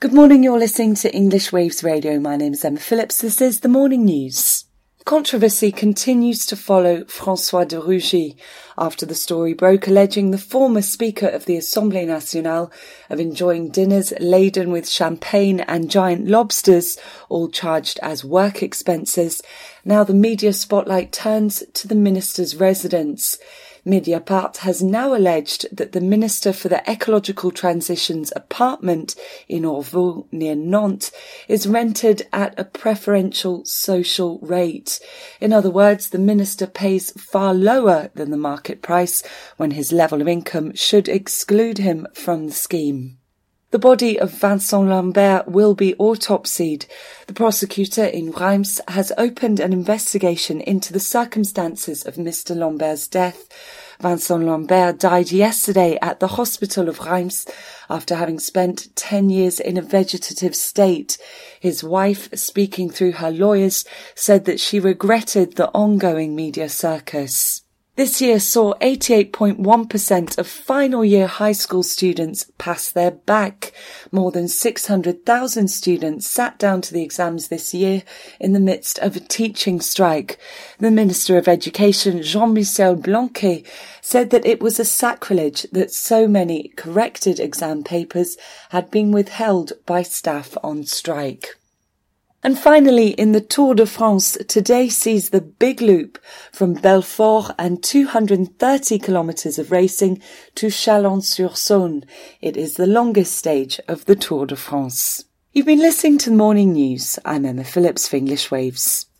Good morning, you're listening to English Waves Radio. My name is Emma Phillips. This is the morning news. Controversy continues to follow François de Rugy after the story broke alleging the former Speaker of the Assemblée Nationale of enjoying dinners laden with champagne and giant lobsters, all charged as work expenses. Now the media spotlight turns to the minister's residence. Mediapart has now alleged that the Minister for the Ecological Transition's apartment in Orvault near Nantes is rented at a preferential social rate. In other words, the Minister pays far lower than the market price when his level of income should exclude him from the scheme. The body of Vincent Lambert will be autopsied. The prosecutor in Reims has opened an investigation into the circumstances of Mr. Lambert's death. Vincent Lambert died yesterday at the hospital of Reims after having spent 10 years in a vegetative state. His wife, speaking through her lawyers, said that she regretted the ongoing media circus. This year saw 88.1% of final year high school students pass their BAC. More than 600,000 students sat down to the exams this year in the midst of a teaching strike. The Minister of Education, Jean-Michel Blanquer, said that it was a sacrilege that so many corrected exam papers had been withheld by staff on strike. And finally, in the Tour de France, today sees the big loop from Belfort and 230 kilometres of racing to Chalon-sur-Saône. It is the longest stage of the Tour de France. You've been listening to the morning news. I'm Emma Phillips for English Waves.